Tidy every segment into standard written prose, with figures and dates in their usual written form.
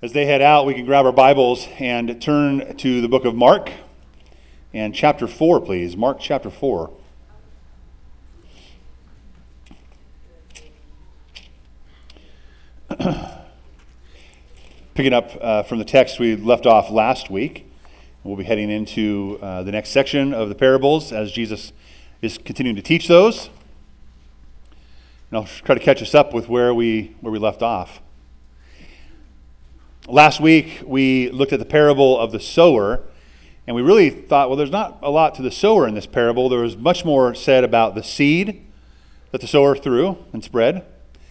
As they head out, we can grab our Bibles and turn to the book of Mark and chapter 4, please. Mark chapter 4. Picking up from the text we left off last week, we'll be heading into the next section of the parables as Jesus is continuing to teach those. And I'll try to catch us up with where we left off. Last week, we looked at the parable of the sower, and we really thought, well, there's not a lot to the sower in this parable. There was much more said about the seed that the sower threw and spread.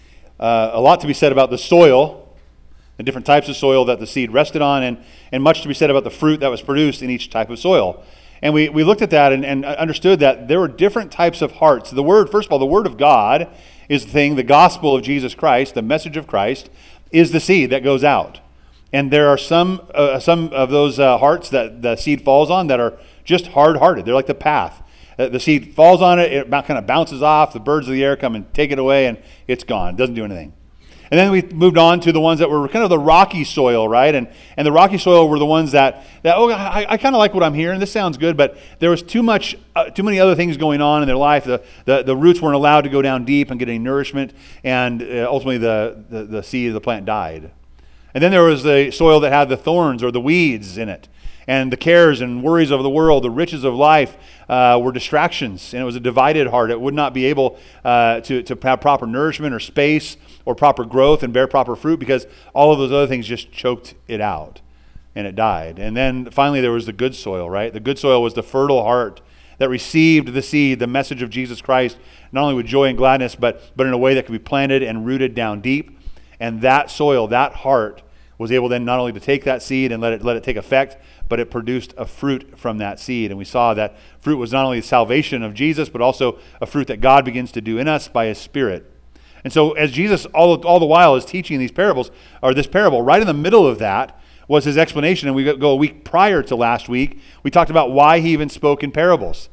A lot to be said about the soil, the different types of soil that the seed rested on, and much to be said about the fruit that was produced in each type of soil. And we looked at that and understood that there were different types of hearts. The word, first of all, the word of God is the thing, the gospel of Jesus Christ, the message of Christ, is the seed that goes out. And there are some of those hearts that the seed falls on that are just hard-hearted. They're like the path. The seed falls on it, it kind of bounces off, the birds of the air come and take it away, and it's gone. It doesn't do anything. And then we moved on to the ones that were kind of the rocky soil, right? And the rocky soil were the ones that I kind of like what I'm hearing. This sounds good, but there was too many other things going on in their life. The roots weren't allowed to go down deep and get any nourishment, and ultimately the seed of the plant died. And then there was the soil that had the thorns or the weeds in it. And the cares and worries of the world, the riches of life were distractions. And it was a divided heart. It would not be able to have proper nourishment or space or proper growth and bear proper fruit because all of those other things just choked it out. And it died. And then finally there was the good soil, right? The good soil was the fertile heart that received the seed, the message of Jesus Christ, not only with joy and gladness, but in a way that could be planted and rooted down deep. And that soil, that heart, was able then not only to take that seed and let it take effect, but it produced a fruit from that seed. And we saw that fruit was not only the salvation of Jesus, but also a fruit that God begins to do in us by His Spirit. And so as Jesus all the while is teaching these parables, or this parable, right in the middle of that was His explanation. And we go a week prior to last week, we talked about why He even spoke in parables.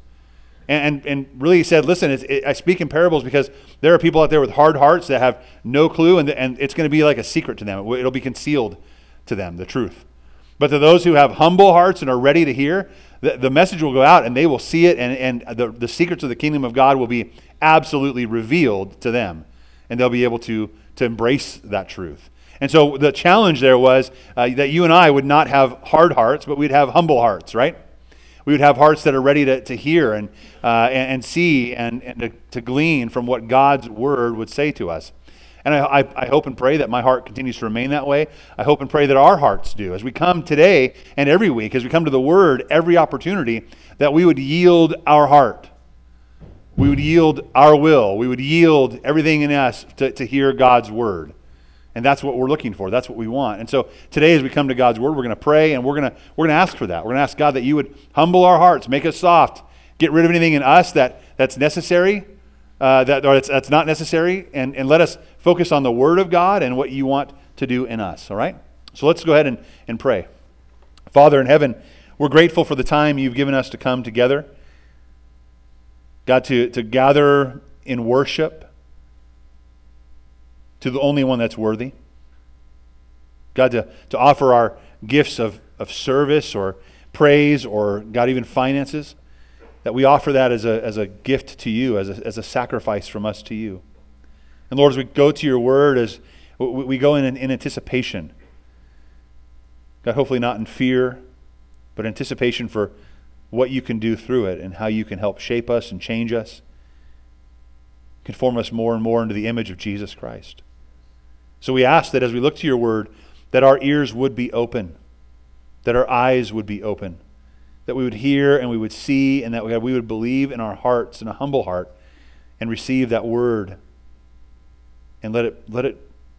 And really He said, listen, I speak in parables because there are people out there with hard hearts that have no clue, and it's going to be like a secret to them. It'll be concealed to them, the truth. But to those who have humble hearts and are ready to hear, the message will go out and they will see it, and the secrets of the kingdom of God will be absolutely revealed to them. And they'll be able to embrace that truth. And so the challenge there was that you and I would not have hard hearts, but we'd have humble hearts, right? We would have hearts that are ready to hear and see and to glean from what God's word would say to us. And I hope and pray that my heart continues to remain that way. I hope and pray that our hearts do. As we come today and every week, as we come to the word, every opportunity, that we would yield our heart. We would yield our will. We would yield everything in us to hear God's word. And that's what we're looking for. That's what we want. And so today as we come to God's word, we're going to pray and we're going to ask for that. We're going to ask God that you would humble our hearts, make us soft, get rid of anything in us that's necessary, that's not necessary, and let us focus on the word of God and what you want to do in us. All right? So let's go ahead and pray. Father in heaven, we're grateful for the time you've given us to come together. God, to gather in worship to the only one that's worthy. God, to offer our gifts of service or praise or, God, even finances, that we offer that as a gift to you, as a sacrifice from us to you. And Lord, as we go to your word, as we go in anticipation, God, hopefully not in fear, but anticipation for what you can do through it and how you can help shape us and change us, conform us more and more into the image of Jesus Christ. So we ask that as we look to your word, that our ears would be open, that our eyes would be open, that we would hear and we would see, and that we would believe in our hearts, in a humble heart, and receive that word, and let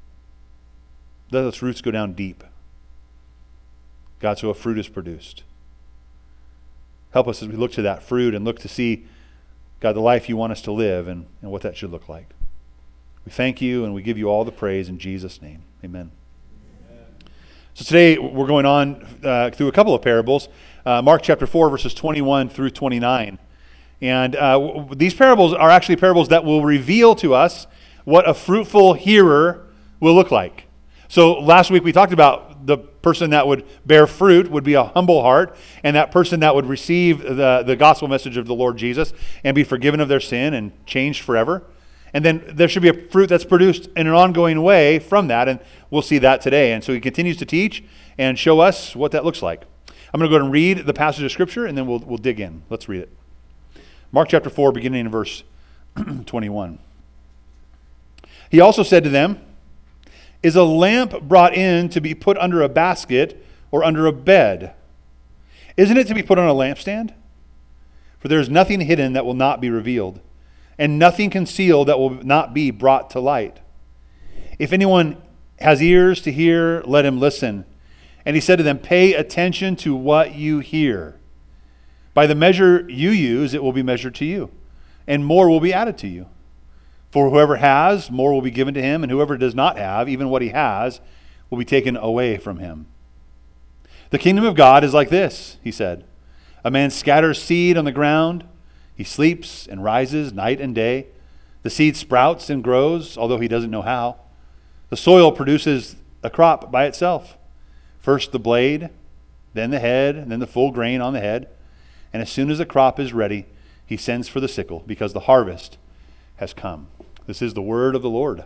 its roots go down deep. God, so a fruit is produced. Help us as we look to that fruit and look to see, God, the life you want us to live and what that should look like. We thank you and we give you all the praise in Jesus' name. Amen. So today we're going on through a couple of parables. Mark chapter 4, verses 21 through 29. And these parables are actually parables that will reveal to us what a fruitful hearer will look like. So last week we talked about the person that would bear fruit would be a humble heart, and that person that would receive the gospel message of the Lord Jesus and be forgiven of their sin and changed forever. And then there should be a fruit that's produced in an ongoing way from that, and we'll see that today. And so he continues to teach and show us what that looks like. I'm going to go ahead and read the passage of Scripture, and then we'll dig in. Let's read it. Mark chapter 4, beginning in verse 21. He also said to them, "Is a lamp brought in to be put under a basket or under a bed? Isn't it to be put on a lampstand? For there is nothing hidden that will not be revealed, and nothing concealed that will not be brought to light. If anyone has ears to hear, let him listen." And he said to them, "Pay attention to what you hear. By the measure you use, it will be measured to you, and more will be added to you. For whoever has, more will be given to him, and whoever does not have, even what he has, will be taken away from him. The kingdom of God is like this," he said. "A man scatters seed on the ground. He sleeps and rises night and day. The seed sprouts and grows, although he doesn't know how. The soil produces a crop by itself. First the blade, then the head, and then the full grain on the head. And as soon as the crop is ready, he sends for the sickle, because the harvest has come." This is the word of the Lord.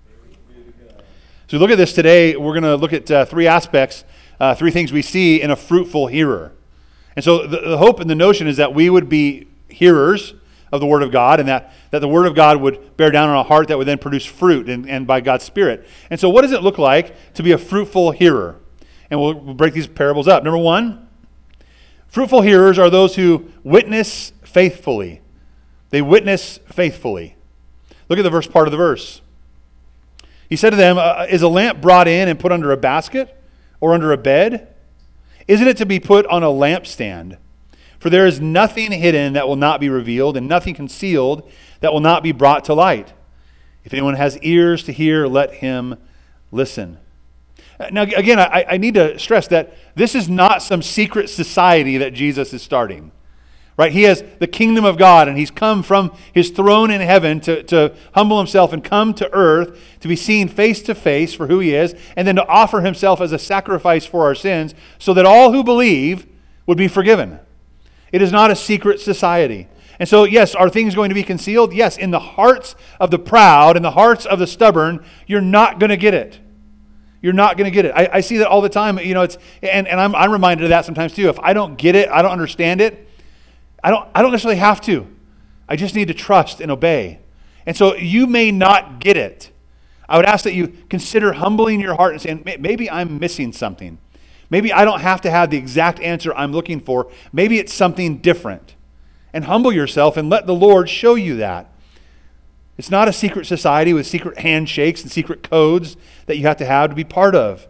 So we look at this today. We're going to look at three aspects, three things we see in a fruitful hearer. And so the hope and the notion is that we would be hearers of the Word of God, and that the Word of God would bear down on a heart that would then produce fruit and by God's Spirit. And so what does it look like to be a fruitful hearer? And we'll break these parables up. Number one, fruitful hearers are those who witness faithfully. They witness faithfully. Look at the first part of the verse. He said to them, "Is a lamp brought in and put under a basket or under a bed? Isn't it to be put on a lampstand? For there is nothing hidden that will not be revealed, and nothing concealed that will not be brought to light. If anyone has ears to hear, let him listen." Now, again, I need to stress that this is not some secret society that Jesus is starting. Right? He has the kingdom of God, and he's come from his throne in heaven to humble himself and come to earth to be seen face to face for who he is, and then to offer himself as a sacrifice for our sins so that all who believe would be forgiven. It is not a secret society. And so, yes, are things going to be concealed? Yes, in the hearts of the proud and the hearts of the stubborn, you're not going to get it. You're not going to get it. I see that all the time. You know, I'm reminded of that sometimes too. If I don't get it, I don't understand it, I don't necessarily have to. I just need to trust and obey. And so you may not get it. I would ask that you consider humbling your heart and saying, maybe I'm missing something. Maybe I don't have to have the exact answer I'm looking for. Maybe it's something different. And humble yourself and let the Lord show you that. It's not a secret society with secret handshakes and secret codes that you have to be part of.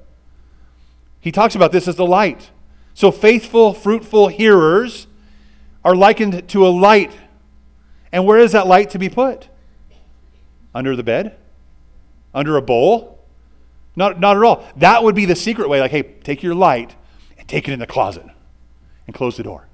He talks about this as the light. So faithful, fruitful hearers are likened to a light. And where is that light to be put? Under the bed? Under a bowl? Not at all. That would be the secret way. Like, hey, take your light and take it in the closet and close the door.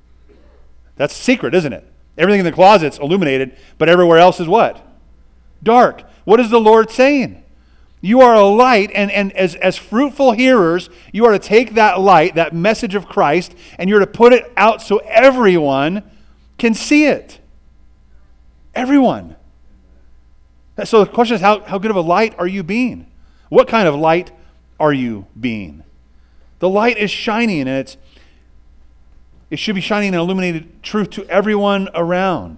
That's secret, isn't it? Everything in the closet's illuminated, but everywhere else is what? Dark. What is the Lord saying? You are a light, and as fruitful hearers, you are to take that light, that message of Christ, and you're to put it out so everyone can see it. Everyone. So the question is, how good of a light are you being? What kind of light are you being? The light is shining, and it should be shining and illuminated truth to everyone around.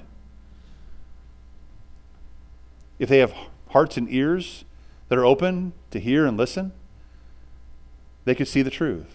If they have hearts and ears that are open to hear and listen, they could see the truth.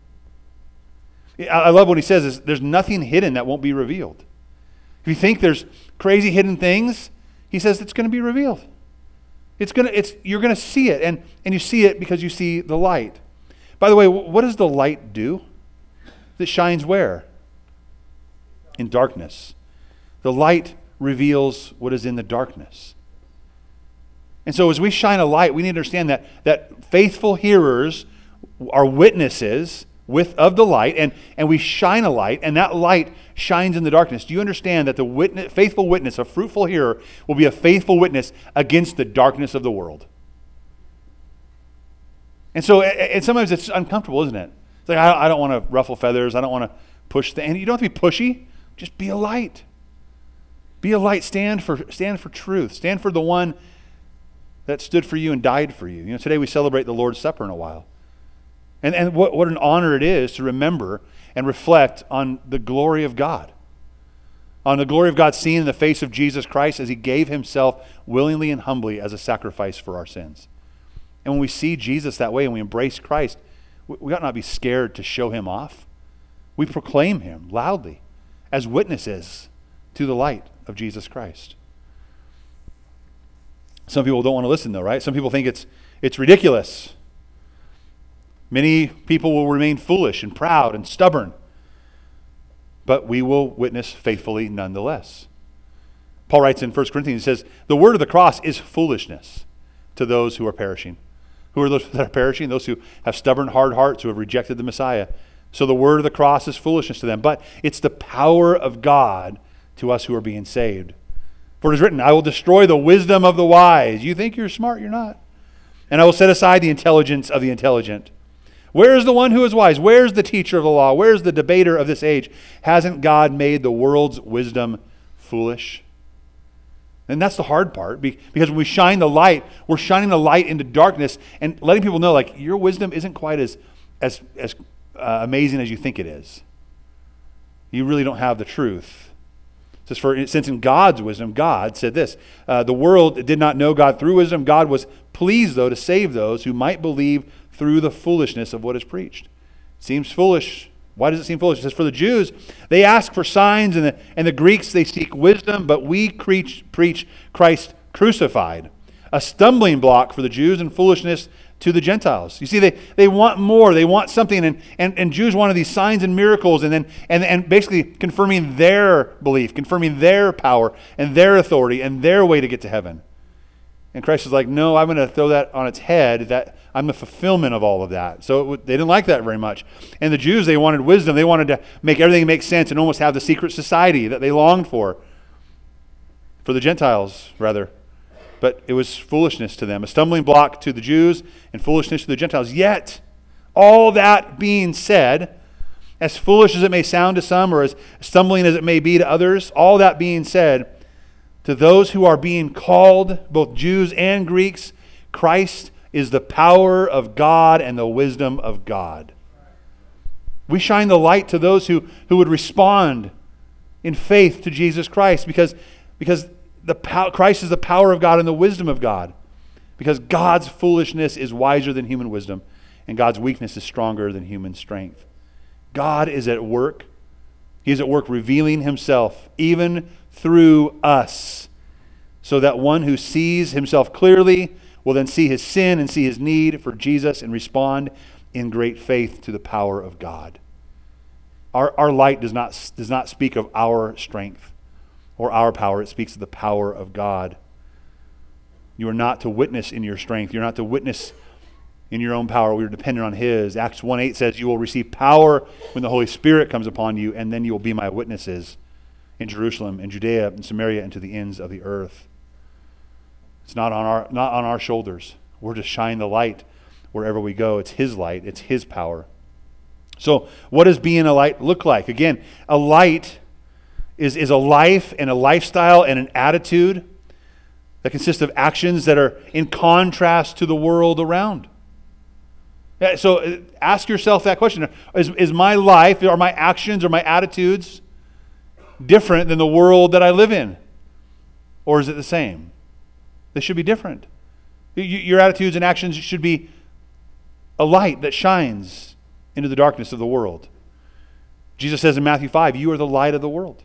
I love what he says is there's nothing hidden that won't be revealed. If you think there's crazy hidden things, he says it's going to be revealed. You're going to see it, and you see it because you see the light. By the way, what does the light do? It shines where? In darkness. The light reveals what is in the darkness. And so as we shine a light, we need to understand that faithful hearers are witnesses of the light, and we shine a light, and that light shines in the darkness. Do you understand that the faithful witness, a fruitful hearer, will be a faithful witness against the darkness of the world? And so, and sometimes it's uncomfortable, isn't it? It's like, I don't want to ruffle feathers. I don't want to push and you don't have to be pushy. Just be a light. Be a light. Stand for truth. Stand for the one that stood for you and died for you. You know, today we celebrate the Lord's Supper in a while. And what an honor it is to remember and reflect on the glory of God. On the glory of God seen in the face of Jesus Christ as he gave himself willingly and humbly as a sacrifice for our sins. And when we see Jesus that way and we embrace Christ, we ought not be scared to show him off. We proclaim him loudly as witnesses to the light of Jesus Christ. Some people don't want to listen though, right? Some people think it's ridiculous. Many people will remain foolish and proud and stubborn, but we will witness faithfully nonetheless. Paul writes in 1 Corinthians, he says, the word of the cross is foolishness to those who are perishing. Who are those that are perishing? Those who have stubborn, hard hearts, who have rejected the Messiah. So the word of the cross is foolishness to them, but it's the power of God to us who are being saved. For it is written, I will destroy the wisdom of the wise. You think you're smart, you're not. And I will set aside the intelligence of the intelligent. Where is the one who is wise? Where's the teacher of the law? Where's the debater of this age? Hasn't God made the world's wisdom foolish? And that's the hard part, because when we shine the light, we're shining the light into darkness and letting people know, like, your wisdom isn't quite as amazing as you think it is. You really don't have the truth. Since in God's wisdom, God said this, the world did not know God through wisdom. God was pleased, though, to save those who might believe through the foolishness of what is preached. It seems foolish. Why does it seem foolish? It says, for the Jews, they ask for signs, and the Greeks, they seek wisdom, but we preach Christ crucified, a stumbling block for the Jews and foolishness to the Gentiles. You see, they want more. They want something, and Jews wanted these signs and miracles, and basically confirming their belief, confirming their power and their authority and their way to get to heaven. And Christ is like, no, I'm going to throw that on its head, that I'm the fulfillment of all of that. So they didn't like that very much. And the Jews, they wanted wisdom. They wanted to make everything make sense and almost have the secret society that they longed for the Gentiles, rather. But it was foolishness to them, a stumbling block to the Jews and foolishness to the Gentiles. Yet, all that being said, as foolish as it may sound to some or as stumbling as it may be to others, all that being said, to those who are being called, both Jews and Greeks, Christ is the power of God and the wisdom of God. We shine the light to those who would respond in faith to Jesus Christ because Christ is the power of God and the wisdom of God. Because God's foolishness is wiser than human wisdom, and God's weakness is stronger than human strength. God is at work. He is at work revealing himself, even through us, so that one who sees himself clearly will then see his sin and see his need for Jesus and respond in great faith to the power of God. Our light does not speak of our strength or our power. It speaks of the power of God. You are not to witness in your strength. You're not to witness in your own power. We are dependent on his. Acts 1:8 says, you will receive power when the Holy Spirit comes upon you, and then you will be my witnesses in Jerusalem, in Judea, in Samaria, and to the ends of the earth. It's not on our shoulders. We're to shine the light wherever we go. It's his light. It's his power. So what does being a light look like? Again, a light is a life and a lifestyle and an attitude that consists of actions that are in contrast to the world around. So ask yourself that question. Is my life, are my actions, or my attitudes different than the world that I live in? Or is it the same? They should be different. Your attitudes and actions should be a light that shines into the darkness of the world. Jesus says in Matthew 5, you are the light of the world.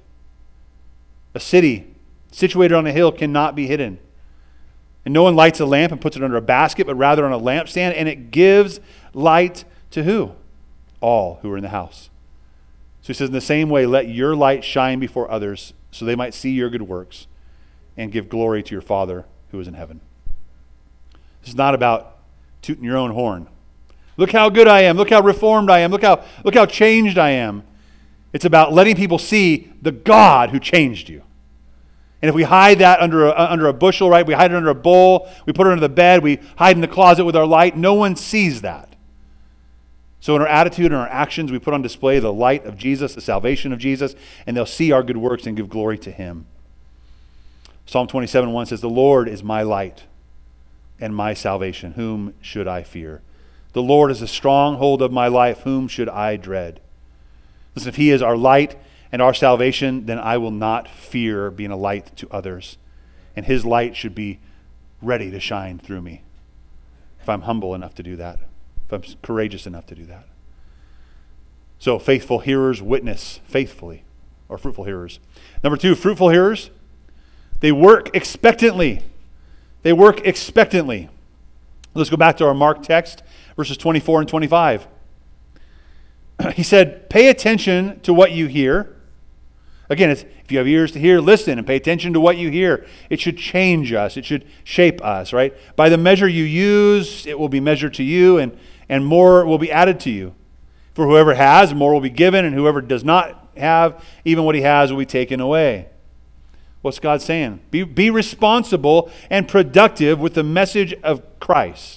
A city situated on a hill cannot be hidden. And no one lights a lamp and puts it under a basket, but rather on a lampstand, and it gives light to who? All who are in the house. So he says, in the same way, let your light shine before others, so they might see your good works and give glory to your Father who is in heaven. This is not about tooting your own horn. Look how good I am. Look how reformed I am. Look how changed I am. It's about letting people see the God who changed you. And if we hide that under a bushel, right? We hide it under a bowl. We put it under the bed. We hide in the closet with our light. No one sees that. So in our attitude and our actions, we put on display the light of Jesus, the salvation of Jesus, and they'll see our good works and give glory to him. Psalm 27:1 says, "The Lord is my light and my salvation. Whom should I fear? The Lord is the stronghold of my life. Whom should I dread?" Listen, if he is our light and our salvation, then I will not fear being a light to others. And his light should be ready to shine through me if I'm humble enough to do that, if I'm courageous enough to do that. So faithful hearers witness faithfully, or fruitful hearers. Number 2, fruitful hearers, they work expectantly. They work expectantly. Let's go back to our Mark text, verses 24 and 25. He said, pay attention to what you hear. Again, if you have ears to hear, listen and pay attention to what you hear. It should change us. It should shape us, right? By the measure you use, it will be measured to you, and more will be added to you. For whoever has, more will be given, and whoever does not have, even what he has will be taken away. What's God saying? Be responsible and productive with the message of Christ.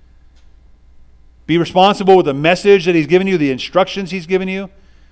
Be responsible with the message that he's given you, the instructions he's given you,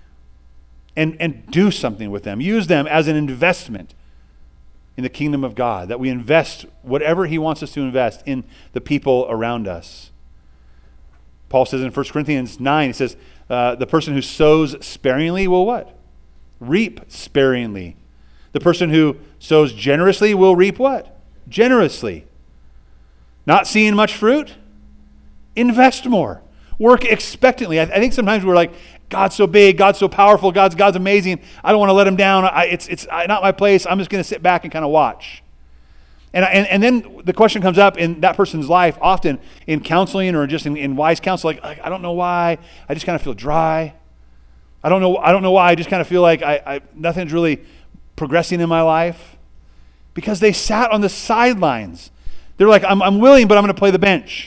and do something with them. Use them as an investment in the kingdom of God, that we invest whatever he wants us to invest in the people around us. Paul says in 1 Corinthians 9, he says, the person who sows sparingly will what? Reap sparingly. The person who sows generously will reap what? Generously. Not seeing much fruit? Invest more. Work expectantly. I think sometimes we're like, God's so big, God's so powerful, God's amazing. I don't want to let him down. It's not my place. I'm just going to sit back and kind of watch. And then the question comes up in that person's life, often in counseling or just in wise counsel, like I don't know why. I just kind of feel dry. I don't know why. I just kind of feel like nothing's really progressing in my life, because they sat on the sidelines. They're like, I'm willing, but I'm going to play the bench.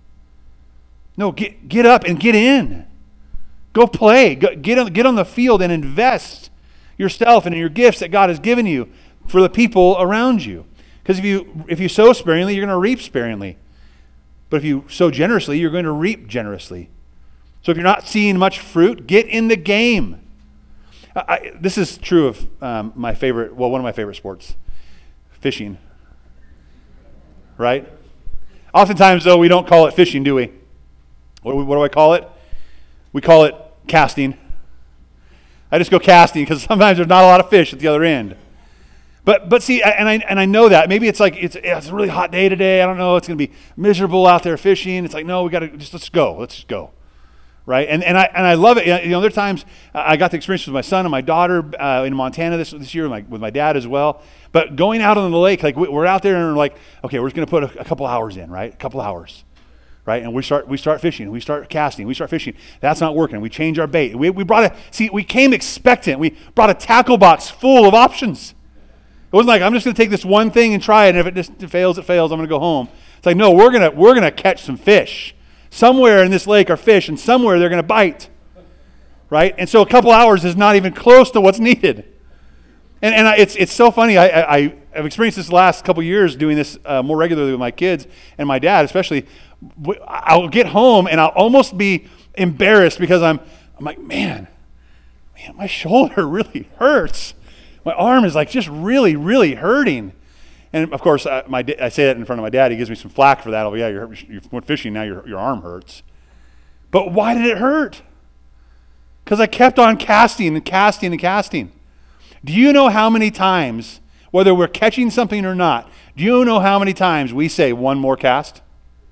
No, get up and get in. Go play. Get on the field and invest yourself and in your gifts that God has given you for the people around you. Because if you sow sparingly, you're going to reap sparingly. But if you sow generously, you're going to reap generously. So if you're not seeing much fruit, get in the game. This is true of one of my favorite sports, fishing. Right? Oftentimes, though, we don't call it fishing, do we? What do I call it? We call it casting. I just go casting because sometimes there's not a lot of fish at the other end. But see, and I know that maybe it's like it's a really hot day today. I don't know. It's going to be miserable out there fishing. It's like, no, we got to let's go. Let's just go. Right? And I love it. You know, there are times I got the experience with my son and my daughter in Montana this year with my dad as well. But going out on the lake, like we're out there and we're like, okay, we're just going to put a couple hours in, right? A couple hours, right? And we start fishing, we start casting, we start fishing. That's not working. We change our bait. We came expectant. We brought a tackle box full of options. It wasn't like I'm just going to take this one thing and try it, and if it just fails, it fails. I'm going to go home. It's like, no, we're gonna catch some fish. Somewhere in this lake are fish, and somewhere they're going to bite, right? And so a couple hours is not even close to what's needed. And it's so funny. I've experienced this the last couple years doing this more regularly with my kids and my dad, especially. I'll get home and I'll almost be embarrassed because I'm like, man, my shoulder really hurts. My arm is like just really, really hurting. And of course, I say that in front of my dad. He gives me some flack for that. Oh, yeah, you went fishing, now your arm hurts. But why did it hurt? Because I kept on casting and casting and casting. Do you know how many times, whether we're catching something or not, do you know how many times we say one more cast?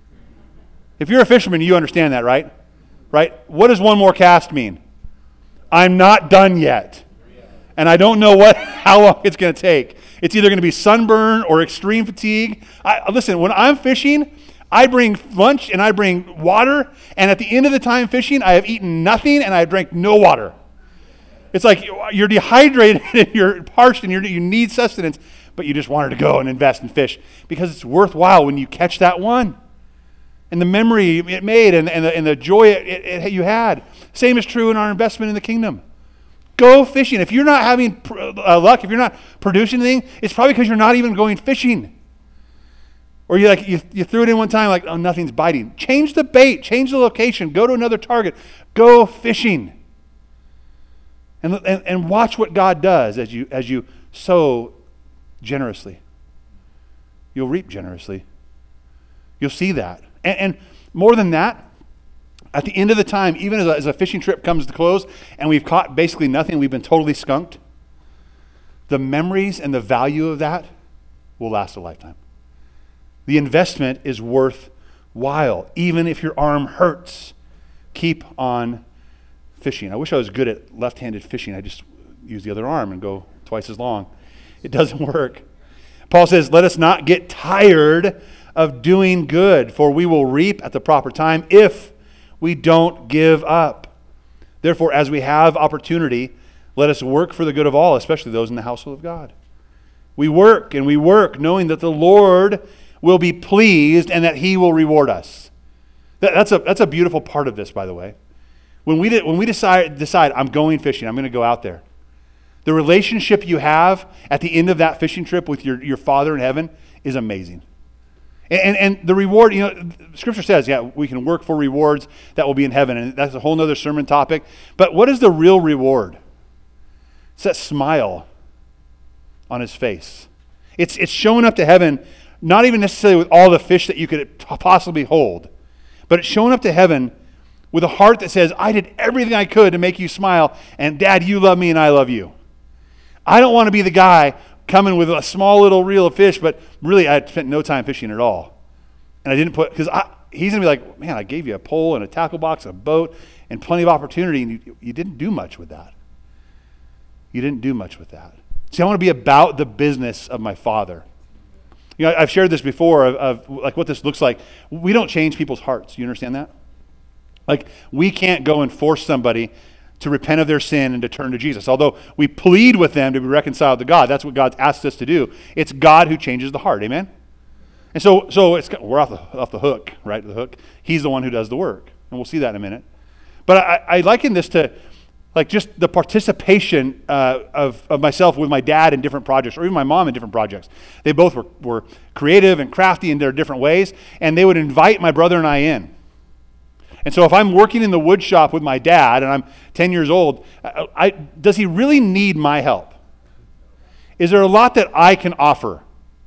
If you're a fisherman, you understand that, right? Right? What does one more cast mean? I'm not done yet. And I don't know how long it's going to take. It's either going to be sunburn or extreme fatigue. Listen, when I'm fishing, I bring lunch and I bring water, and at the end of the time fishing, I have eaten nothing and I have drank no water. It's like you're dehydrated and you're parched and you need sustenance, but you just wanted to go and invest in fish because it's worthwhile when you catch that one. And the memory it made and the joy you had. Same is true in our investment in the kingdom. Go fishing. If you're not having luck, if you're not producing anything, it's probably because you're not even going fishing. Or you threw it in one time, like, oh, nothing's biting. Change the bait, change the location, go to another target, go fishing. And watch what God does as you sow generously. You'll reap generously. You'll see that. And more than that, at the end of the time, even as a fishing trip comes to close and we've caught basically nothing, we've been totally skunked, the memories and the value of that will last a lifetime. The investment is worthwhile. Even if your arm hurts, keep on fishing. I wish I was good at left-handed fishing. I just use the other arm and go twice as long. It doesn't work. Paul says, let us not get tired of doing good, for we will reap at the proper time if we don't give up. Therefore, as we have opportunity, let us work for the good of all, especially those in the household of God. We work and we work knowing that the Lord will be pleased and that he will reward us. That's a beautiful part of this, by the way. When we decide I'm going fishing, I'm going to go out there. The relationship you have at the end of that fishing trip with your Father in heaven is amazing. And the reward, Scripture says, we can work for rewards that will be in heaven. And that's a whole other sermon topic. But what is the real reward? It's that smile on his face. It's showing up to heaven, not even necessarily with all the fish that you could possibly hold, but it's showing up to heaven with a heart that says, I did everything I could to make you smile, and Dad, you love me and I love you. I don't want to be the guy coming with a small little reel of fish, but really I spent no time fishing at all. And I didn't because he's going to be like, man, I gave you a pole and a tackle box, a boat, and plenty of opportunity, and you didn't do much with that. You didn't do much with that. See, I want to be about the business of my Father. I've shared this before of like what this looks like. We don't change people's hearts. You understand that? Like, we can't go and force somebody to repent of their sin and to turn to Jesus. Although we plead with them to be reconciled to God. That's what God's asked us to do. It's God who changes the heart. Amen? And so we're off the hook, right? The hook. He's the one who does the work. And we'll see that in a minute. But I liken this to like just the participation of myself with my dad in different projects, or even my mom in different projects. They both were creative and crafty in their different ways, and they would invite my brother and I in. And so if I'm working in the wood shop with my dad and I'm 10 years old, does he really need my help? Is there a lot that I can offer?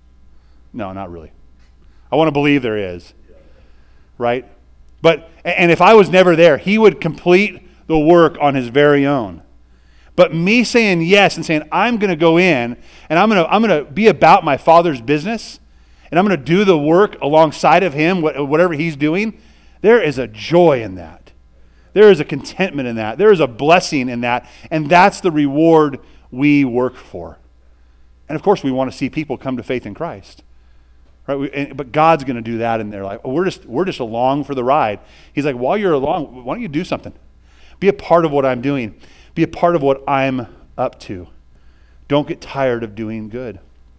No, not really. I want to believe there is, right? And if I was never there, he would complete the work on his very own. But me saying yes and saying, I'm going to go in and I'm going to be about my Father's business and I'm going to do the work alongside of him, whatever he's doing, there is a joy in that. There is a contentment in that. There is a blessing in that. And that's the reward we work for. And of course, we want to see people come to faith in Christ. Right? But God's going to do that in their life. We're just along for the ride. He's like, while you're along, why don't you do something? Be a part of what I'm doing. Be a part of what I'm up to. Don't get tired of doing good.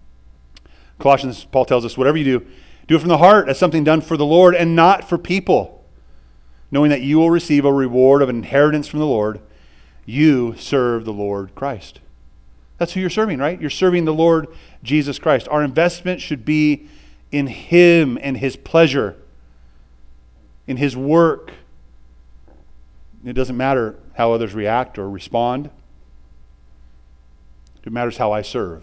Colossians, Paul tells us, whatever you do, do it from the heart as something done for the Lord and not for people, knowing that you will receive a reward of an inheritance from the Lord. You serve the Lord Christ. That's who you're serving, right? You're serving the Lord Jesus Christ. Our investment should be in him and his pleasure, in his work. It doesn't matter how others react or respond. It matters how I serve.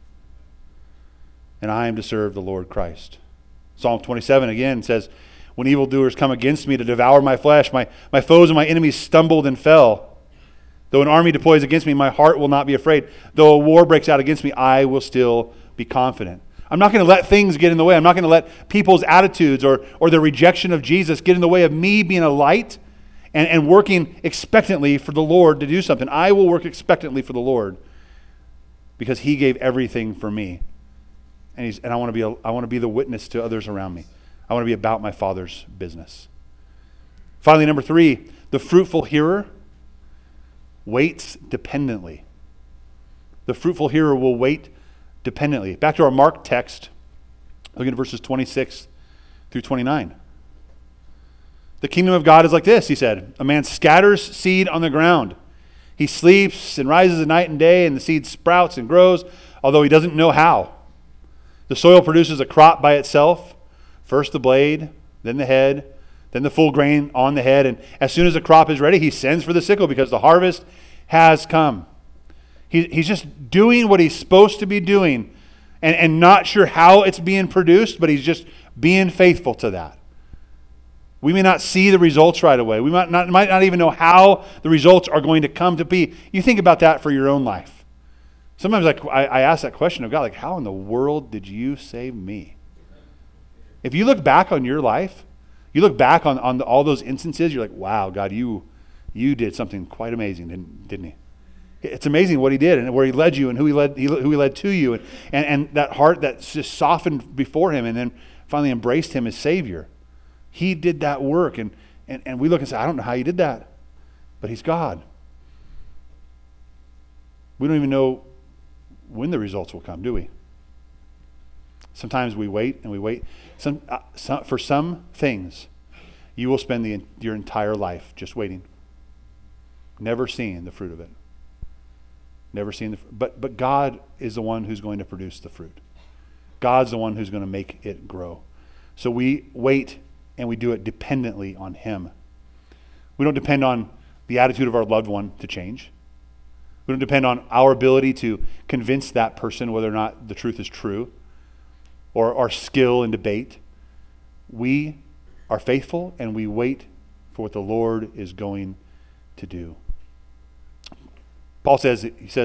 And I am to serve the Lord Christ. Psalm 27 again says, when evildoers come against me to devour my flesh, my foes and my enemies stumbled and fell. Though an army deploys against me, my heart will not be afraid. Though a war breaks out against me, I will still be confident. I'm not going to let things get in the way. I'm not going to let people's attitudes or their rejection of Jesus get in the way of me being a light and working expectantly for the Lord to do something. I will work expectantly for the Lord because he gave everything for me. And I want to be the witness to others around me. I want to be about my Father's business. Finally, number 3, the fruitful hearer waits dependently. The fruitful hearer will wait dependently. Back to our Mark text, look at verses 26 through 29. The kingdom of God is like this, he said. A man scatters seed on the ground. He sleeps and rises at night and day, and the seed sprouts and grows, although he doesn't know how. The soil produces a crop by itself, first the blade, then the head, then the full grain on the head. And as soon as the crop is ready, he sends for the sickle because the harvest has come. He's just doing what he's supposed to be doing and not sure how it's being produced, but he's just being faithful to that. We may not see the results right away. We might not even know how the results are going to come to be. You think about that for your own life. Sometimes I ask that question of God, like, how in the world did you save me? If you look back on your life, you look back on all those instances, you're like, wow, God, you did something quite amazing, didn't he? It's amazing what he did and where he led you and who he led to you and that heart that just softened before him and then finally embraced him as Savior. He did that work and we look and say, I don't know how you did that, but he's God. We don't even know when the results will come, do we? Sometimes we wait and we wait. For some things, you will spend your entire life just waiting, never seeing the fruit of it. Never seeing but God is the one who's going to produce the fruit. God's the one who's going to make it grow. So we wait and we do it dependently on him. We don't depend on the attitude of our loved one to change. We don't depend on our ability to convince that person whether or not the truth is true or our skill in debate. We are faithful and we wait for what the Lord is going to do. Paul says,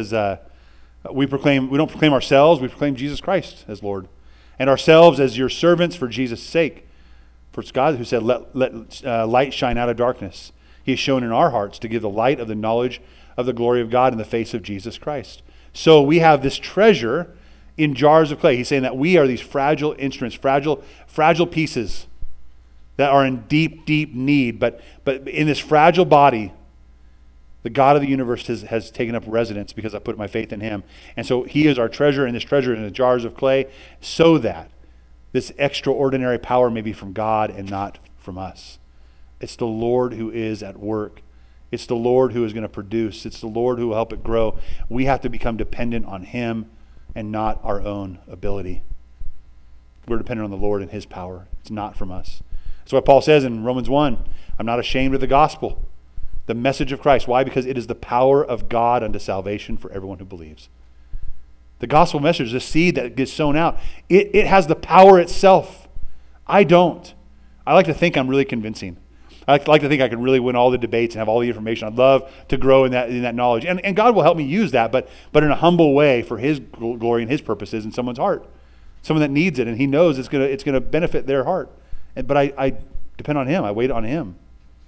we don't proclaim ourselves, we proclaim Jesus Christ as Lord, and ourselves as your servants for Jesus' sake. For it's God who said, let light shine out of darkness. He has shown in our hearts to give the light of the knowledge of the glory of God in the face of Jesus Christ. So we have this treasure in jars of clay. He's saying that we are these fragile instruments, fragile pieces that are in deep, deep need. But in this fragile body, the God of the universe has taken up residence because I put my faith in him. And so he is our treasure, and this treasure is in the jars of clay so that this extraordinary power may be from God and not from us. It's the Lord who is at work. It's the Lord who is going to produce. It's the Lord who will help it grow. We have to become dependent on him and not our own ability. We're dependent on the Lord and his power. It's not from us. That's what Paul says in Romans 1. I'm not ashamed of the gospel, the message of Christ. Why? Because it is the power of God unto salvation for everyone who believes. The gospel message, the seed that gets sown out, it has the power itself. I don't. I like to think I'm really convincing. I like to think I can really win all the debates and have all the information. I'd love to grow in that knowledge. And God will help me use that, but in a humble way for his glory and his purposes in someone's heart. Someone that needs it and he knows it's gonna benefit their heart. But I depend on him. I wait on him.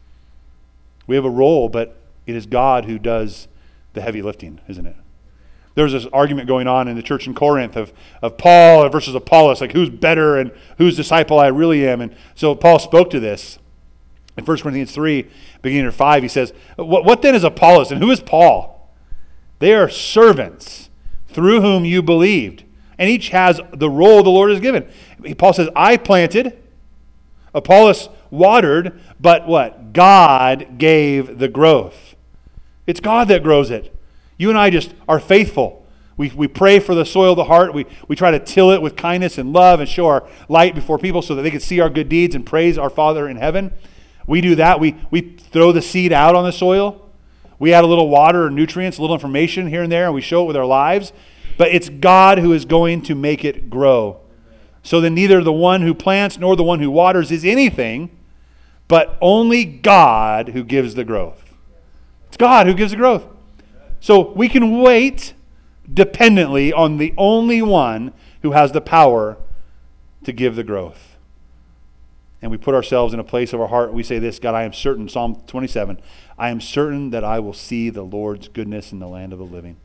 We have a role, but it is God who does the heavy lifting, isn't it? There's this argument going on in the church in Corinth of Paul versus Apollos, like who's better and whose disciple I really am. And so Paul spoke to this. In 1 Corinthians 3, beginning at 5, he says, what then is Apollos and who is Paul? They are servants through whom you believed. And each has the role the Lord has given. Paul says, I planted, Apollos watered, but what? God gave the growth. It's God that grows it. You and I just are faithful. We pray for the soil of the heart. We try to till it with kindness and love and show our light before people so that they can see our good deeds and praise our Father in heaven. We do that. We throw the seed out on the soil. We add a little water or nutrients, a little information here and there, and we show it with our lives. But it's God who is going to make it grow. So then neither the one who plants nor the one who waters is anything, but only God who gives the growth. It's God who gives the growth. So we can wait dependently on the only one who has the power to give the growth. And we put ourselves in a place of our heart. We say this, God, I am certain, Psalm 27, I am certain that I will see the Lord's goodness in the land of the living.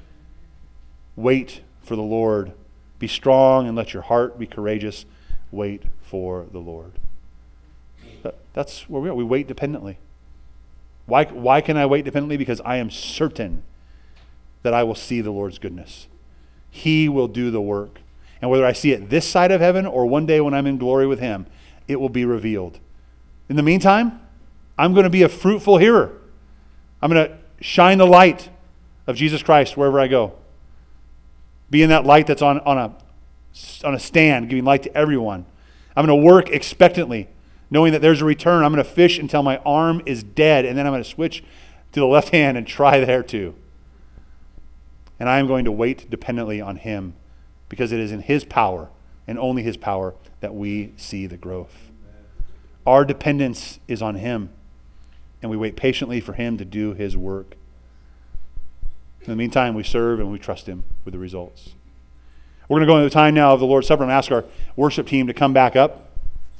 Wait for the Lord. Be strong and let your heart be courageous. Wait for the Lord. That's where we are. We wait dependently. Why can I wait dependently? Because I am certain that I will see the Lord's goodness. He will do the work. And whether I see it this side of heaven or one day when I'm in glory with him, it will be revealed. In the meantime, I'm going to be a fruitful hearer. I'm going to shine the light of Jesus Christ wherever I go. Being that light that's on a stand, giving light to everyone. I'm going to work expectantly, knowing that there's a return. I'm going to fish until my arm is dead, and then I'm going to switch to the left hand and try there too. And I am going to wait dependently on him, because it is in his power and only his power that we see the growth. Our dependence is on him, and we wait patiently for him to do his work. In the meantime, we serve and we trust him with the results. We're going to go into the time now of the Lord's Supper and ask our worship team to come back up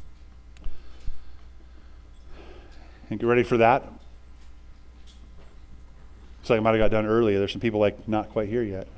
and get ready for that. Looks like I might have got done earlier. There's some people not quite here yet.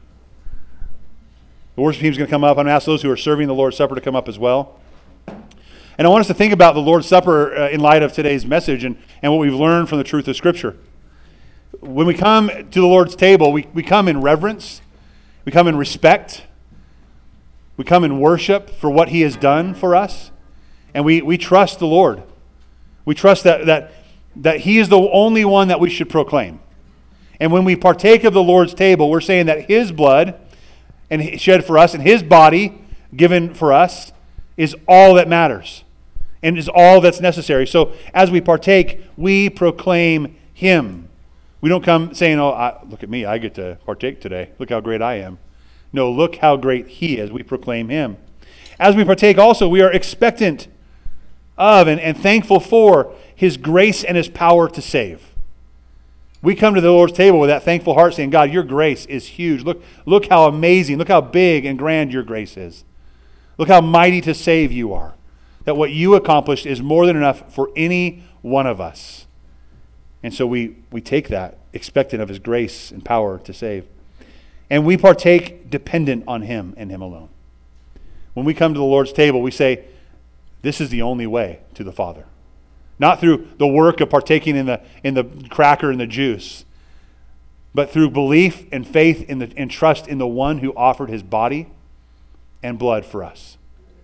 The worship team is going to come up. I'm going to ask those who are serving the Lord's Supper to come up as well. And I want us to think about the Lord's Supper in light of today's message and what we've learned from the truth of Scripture. When we come to the Lord's table, we come in reverence. We come in respect. We come in worship for what he has done for us. And we trust the Lord. We trust that he is the only one that we should proclaim. And when we partake of the Lord's table, we're saying that his blood and shed for us and his body given for us is all that matters and is all that's necessary. So as we partake, we proclaim him. We don't come saying, look at me, I get to partake today. Look how great I am. No, look how great he is. We proclaim him. As we partake also, we are expectant of and thankful for his grace and his power to save. We come to the Lord's table with that thankful heart saying, God, your grace is huge. Look how amazing, look how big and grand your grace is. Look how mighty to save you are. That what you accomplished is more than enough for any one of us. And so we take that, expectant of his grace and power to save. And we partake dependent on him and him alone. When we come to the Lord's table, we say, this is the only way to the Father. Not through the work of partaking in the cracker and the juice, but through belief and faith and trust in the one who offered his body and blood for us.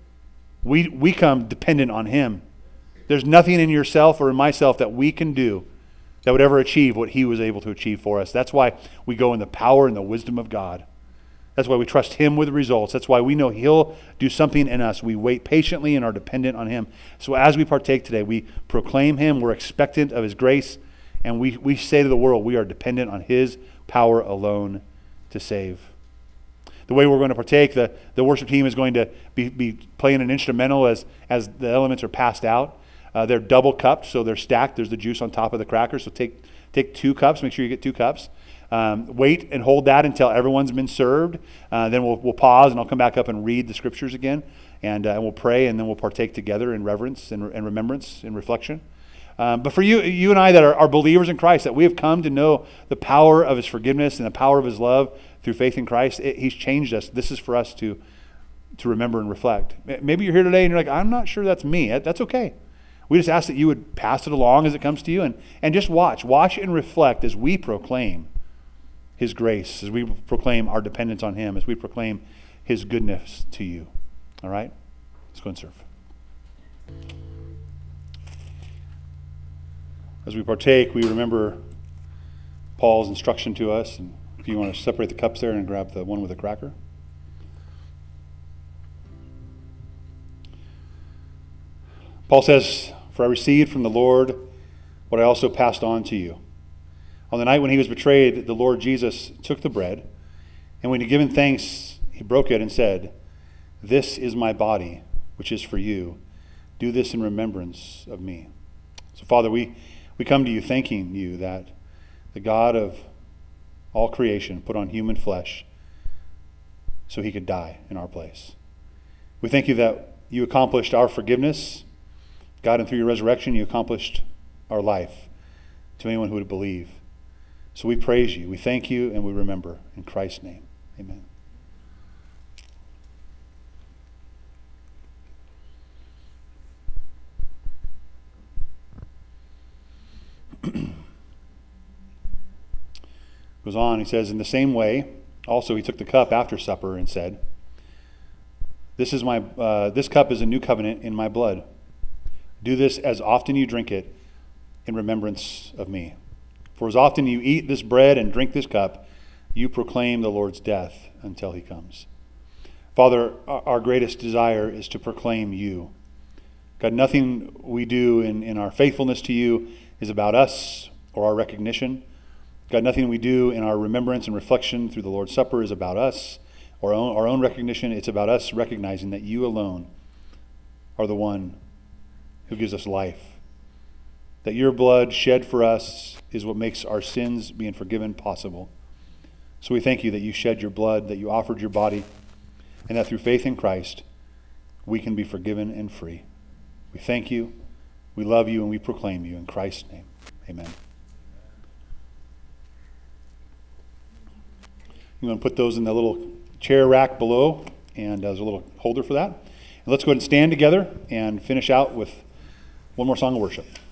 We come dependent on him. There's nothing in yourself or in myself that we can do that would ever achieve what he was able to achieve for us. That's why we go in the power and the wisdom of God. That's why we trust him with the results. That's why we know he'll do something in us. We wait patiently and are dependent on him. So as we partake today, we proclaim him. We're expectant of his grace. And we say to the world, we are dependent on his power alone to save. The way we're going to partake, the worship team is going to be playing an instrumental as the elements are passed out. They're double cupped, so they're stacked. There's the juice on top of the cracker. So take 2 cups. Make sure you get 2 cups. Wait and hold that until everyone's been served. Then we'll pause, and I'll come back up and read the scriptures again, and we'll pray, and then we'll partake together in reverence and remembrance and reflection. But for you and I that are believers in Christ, that we have come to know the power of his forgiveness and the power of his love through faith in Christ, he's changed us. This is for us to remember and reflect. Maybe you're here today and you're like, I'm not sure that's me. That's okay. We just ask that you would pass it along as it comes to you and just watch and reflect as we proclaim his grace, as we proclaim our dependence on him, as we proclaim his goodness to you. All right? Let's go and serve. As we partake, we remember Paul's instruction to us. And if you want to separate the cups there and grab the one with the cracker. Paul says, "For I received from the Lord what I also passed on to you. On the night when he was betrayed, the Lord Jesus took the bread, and when he had given thanks, he broke it and said, 'This is my body, which is for you. Do this in remembrance of me.'" So, Father, we come to you thanking you that the God of all creation put on human flesh so he could die in our place. We thank you that you accomplished our forgiveness, God, and through your resurrection, you accomplished our life to anyone who would believe. So we praise you, we thank you, and we remember. In Christ's name, amen. Goes on, he says, "In the same way, also he took the cup after supper and said, 'This cup is a new covenant in my blood. Do this as often you drink it in remembrance of me.' For as often you eat this bread and drink this cup, you proclaim the Lord's death until he comes. Father, our greatest desire is to proclaim you. God, nothing we do in our faithfulness to you is about us or our recognition. God, nothing we do in our remembrance and reflection through the Lord's Supper is about us or our own recognition. It's about us recognizing that you alone are the one who gives us life. That your blood shed for us is what makes our sins being forgiven possible. So we thank you that you shed your blood, that you offered your body, and that through faith in Christ, we can be forgiven and free. We thank you, we love you, and we proclaim you in Christ's name. Amen. You want to put those in the little chair rack below, and there's a little holder for that. And let's go ahead and stand together and finish out with one more song of worship.